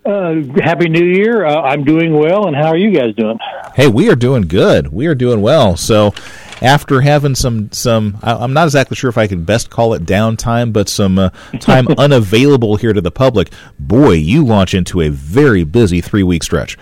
Happy New Year. I'm doing well, and how are you guys doing? Hey, we are doing good. We are doing well. So after having some I'm not exactly sure if I can best call it downtime, but some time unavailable here to the public, boy, you launch into a very busy 3-week stretch.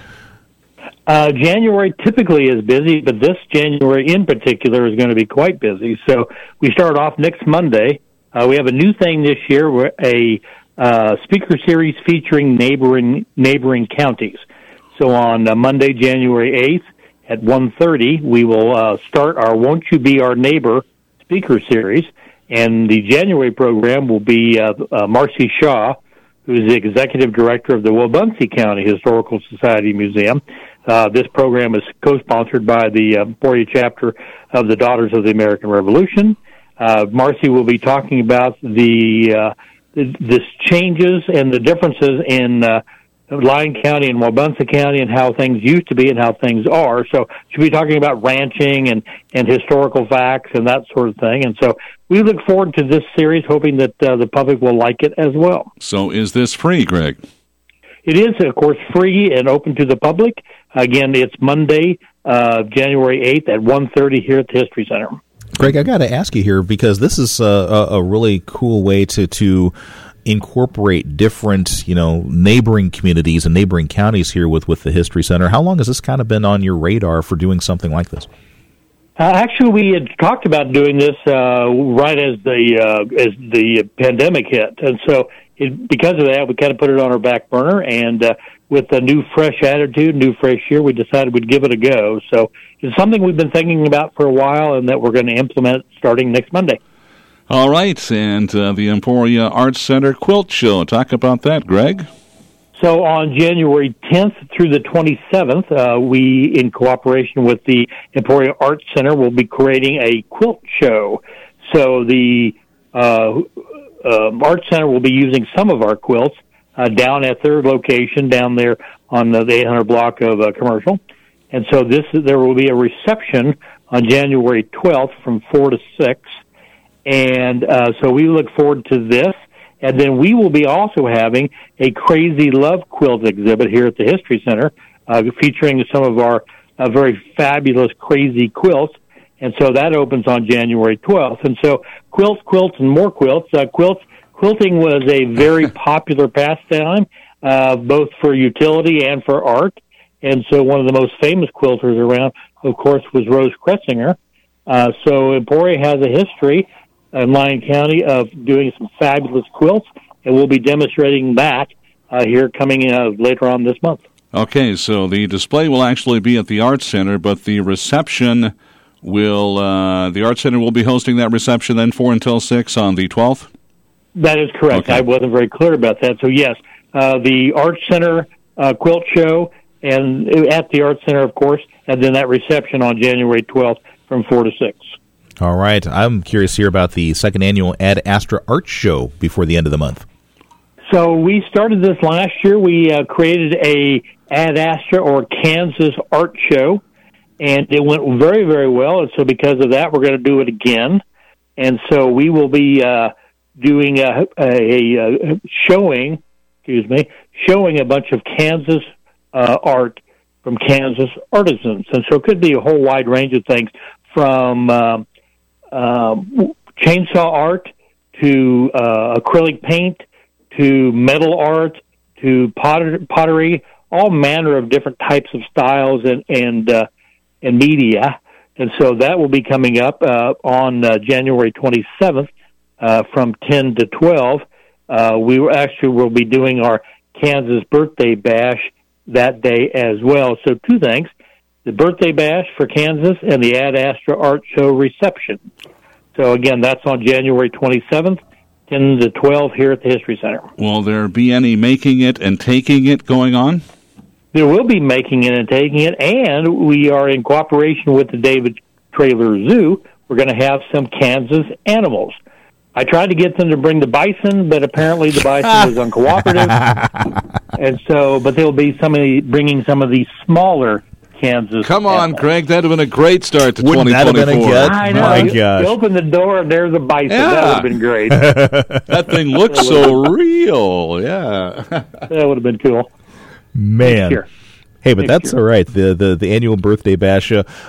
January typically is busy, but this January in particular is going to be quite busy. So we start off next Monday. We have a new thing this year, a speaker series featuring neighboring counties. So on Monday, January 8th at 1:30, we will start our Won't You Be Our Neighbor speaker series. And the January program will be Marcy Shaw, who is the executive director of the Wabaunsee County Historical Society Museum. This program is co-sponsored by the Emporia chapter of the Daughters of the American Revolution. Marcy will be talking about the changes and the differences in Lyon County and Wabaunsee County and how things used to be and how things are. So she'll be talking about ranching and historical facts and that sort of thing. And so we look forward to this series, hoping that the public will like it as well. So is this free, Greg? It is, of course, free and open to the public. Again, it's Monday, January 8th at 1:30 here at the History Center. Greg, I got to ask you here, because this is a really cool way to incorporate different, neighboring communities and neighboring counties here with the History Center. How long has this kind of been on your radar for doing something like this? Actually, we had talked about doing this right as the pandemic hit, and so because of that, we kind of put it on our back burner. And with a new, fresh attitude, new, fresh year, we decided we'd give it a go. So it's something we've been thinking about for a while, and that we're going to implement starting next Monday. All right, and the Emporia Arts Center Quilt Show. Talk about that, Greg. So on January 10th through the 27th, we, in cooperation with the Emporia Arts Center, will be creating a quilt show. So the Arts Center will be using some of our quilts down at their location down there on the 800 block of Commercial. And so there will be a reception on January 12th from 4 to 6. And so we look forward to this. And then we will be also having a Crazy Love quilt exhibit here at the History Center, featuring some of our very fabulous crazy quilts. And so that opens on January 12th. And so quilts, and more quilts. Quilting was a very popular pastime, both for utility and for art. And so one of the most famous quilters around, of course, was Rose Kretzinger. So Emporia has a history in Lyon County of doing some fabulous quilts, and we'll be demonstrating that here coming later on this month. Okay, so the display will actually be at the Arts Center, but the reception will, the Arts Center will be hosting that reception then 4 until 6 on the 12th? That is correct. Okay. I wasn't very clear about that. So, yes, the Arts Center quilt show and at the Arts Center, of course, and then that reception on January 12th from 4 to 6. All right. I'm curious here about the second annual Ad Astra Art Show before the end of the month. So we started this last year. We created a Ad Astra or Kansas Art Show, and it went very, very well. And so because of that, we're going to do it again. And so we will be doing a showing a bunch of Kansas art from Kansas artisans. And so it could be a whole wide range of things from chainsaw art to acrylic paint to metal art to pottery, all manner of different types of styles and media. And so that will be coming up on January 27th from 10 to 12. We will be doing our Kansas Birthday Bash that day as well. So two things, the Birthday Bash for Kansas and the Ad Astra Art Show reception. So again, that's on January 27th, 10 to 12 here at the History Center. Will there be any making it and taking it going on? There will be making it and taking it, and we are in cooperation with the David Traylor Zoo. We're going to have some Kansas animals. I tried to get them to bring the bison, but apparently the bison was uncooperative. And so, but they'll be bringing some of these smaller Kansas. Come on, animals. Greg, that would have been a great start to 2024. That have been a good? I know. My gosh. You open the door and there's a bison. Yeah. That would have been great. That thing looks so real. Yeah. That would have been cool. Man. Here. Hey, but that's all right. The annual birthday bash.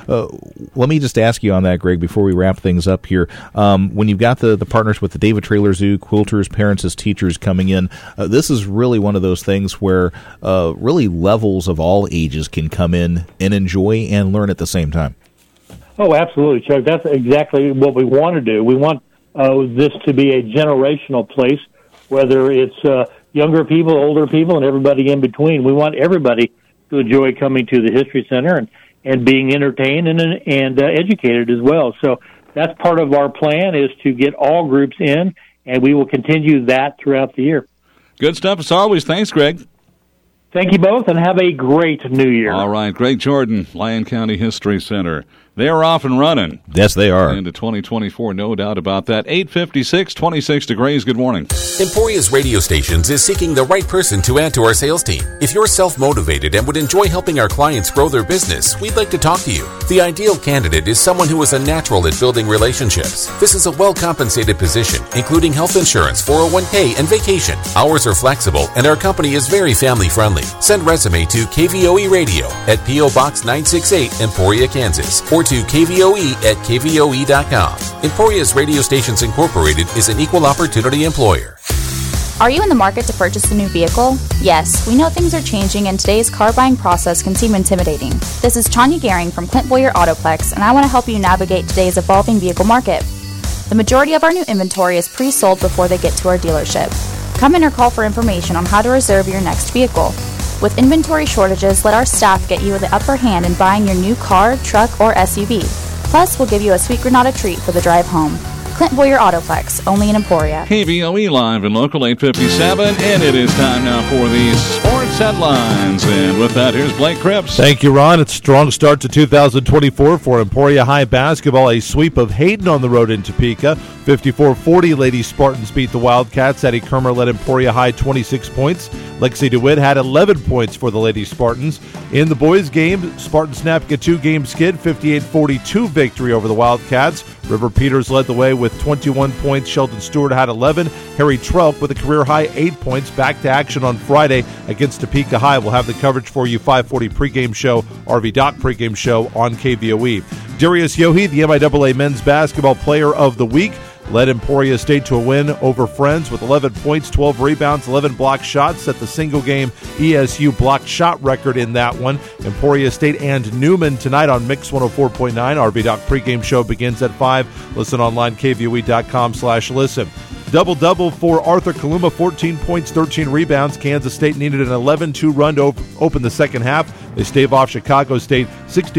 Let me just ask you on that, Greg, before we wrap things up here. When you've got the partners with the David Traylor Zoo, quilters, parents as teachers coming in, this is really one of those things where really levels of all ages can come in and enjoy and learn at the same time. Oh, absolutely, Chuck. That's exactly what we want to do. We want this to be a generational place, whether it's younger people, older people, and everybody in between. We want everybody to enjoy coming to the History Center and being entertained and educated as well. So that's part of our plan, is to get all groups in, and we will continue that throughout the year. Good stuff as always. Thanks, Greg. Thank you both, and have a great New Year. All right, Greg Jordan, Lyon County History Center. They are off and running. Yes, they are. Into 2024, no doubt about that. 8:56, 26 degrees. Good morning. Emporia's Radio Stations is seeking the right person to add to our sales team. If you're self-motivated and would enjoy helping our clients grow their business, we'd like to talk to you. The ideal candidate is someone who is a natural at building relationships. This is a well-compensated position, including health insurance, 401k, and vacation. Hours are flexible, and our company is very family-friendly. Send resume to KVOE Radio at P.O. Box 968, Emporia, Kansas, or to KVOE at KVOE.com. Emporia's Radio Stations Incorporated is an equal opportunity employer. Are you in the market to purchase a new vehicle? Yes, we know things are changing and today's car buying process can seem intimidating. This is Tanya Gehring from Clint Boyer Autoplex, and I want to help you navigate today's evolving vehicle market. The majority of our new inventory is pre-sold before they get to our dealership. Come in or call for information on how to reserve your next vehicle. With inventory shortages, let our staff get you the upper hand in buying your new car, truck, or SUV. Plus, we'll give you a sweet Granada treat for the drive home. Clint Boyer Autoplex, only in Emporia. KVOE live in local 857, and it is time now for the sports headlines. And with that, here's Blake Cripps. Thank you, Ron. It's a strong start to 2024 for Emporia High basketball. A sweep of Hayden on the road in Topeka. 54-40, Lady Spartans beat the Wildcats. Eddie Kermer led Emporia High 26 points. Lexi DeWitt had 11 points for the Lady Spartans. In the boys' game, Spartans snapped a two-game skid, 58-42 victory over the Wildcats. River Peters led the way with 21 points. Sheldon Stewart had 11. Harry Trelk with a career-high 8 points. Back to action on Friday against Topeka High. We'll have the coverage for you, 540 pregame show, RV Doc pregame show on KVOE. Darius Yohe, the MIAA Men's Basketball Player of the Week, led Emporia State to a win over Friends with 11 points, 12 rebounds, 11 block shots, set the single-game ESU block shot record in that one. Emporia State and Newman tonight on Mix 104.9. RV Doc pregame show begins at 5. Listen online, KVOE.com/listen. Double-double for Arthur Kaluma, 14 points, 13 rebounds. Kansas State needed an 11-2 run to open the second half. They stave off Chicago State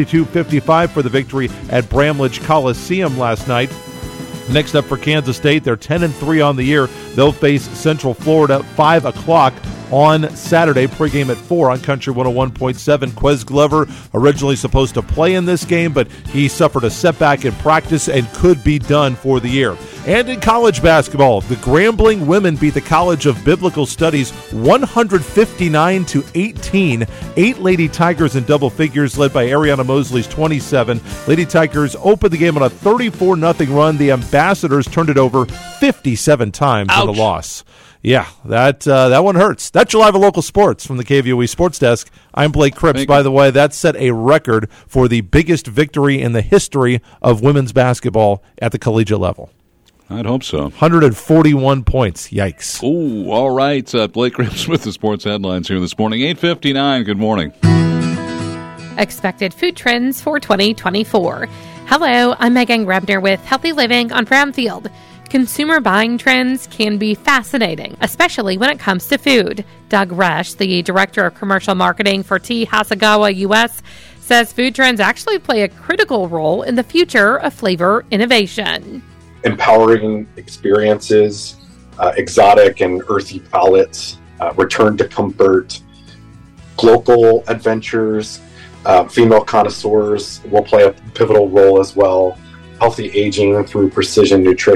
62-55 for the victory at Bramlage Coliseum last night. Next up for Kansas State, they're 10-3 on the year. They'll face Central Florida at 5 o'clock on Saturday. Pregame at 4 on Country 101.7. Quez Glover originally supposed to play in this game, but he suffered a setback in practice and could be done for the year. And in college basketball, the Grambling women beat the College of Biblical Studies 159-18. 8 Lady Tigers in double figures, led by Ariana Mosley's 27. Lady Tigers opened the game on a 34-0 run. The Ambassadors turned it over 57 times in the loss. Yeah, that one hurts. That's your live and local sports from the KVOE Sports Desk. I'm Blake Cripps. By the way, that set a record for the biggest victory in the history of women's basketball at the collegiate level. I'd hope so. 141 points. Yikes. Oh, all right. Blake Cripps with the sports headlines here this morning. 8:59. Good morning. Expected food trends for 2024. Hello, I'm Megan Rebner with Healthy Living on Bramfield. Consumer buying trends can be fascinating, especially when it comes to food. Doug Rush, the Director of Commercial Marketing for T. Hasegawa U.S., says food trends actually play a critical role in the future of flavor innovation. Empowering experiences, exotic and earthy palates, return to comfort, local adventures, female connoisseurs will play a pivotal role as well. Healthy aging through precision nutrition.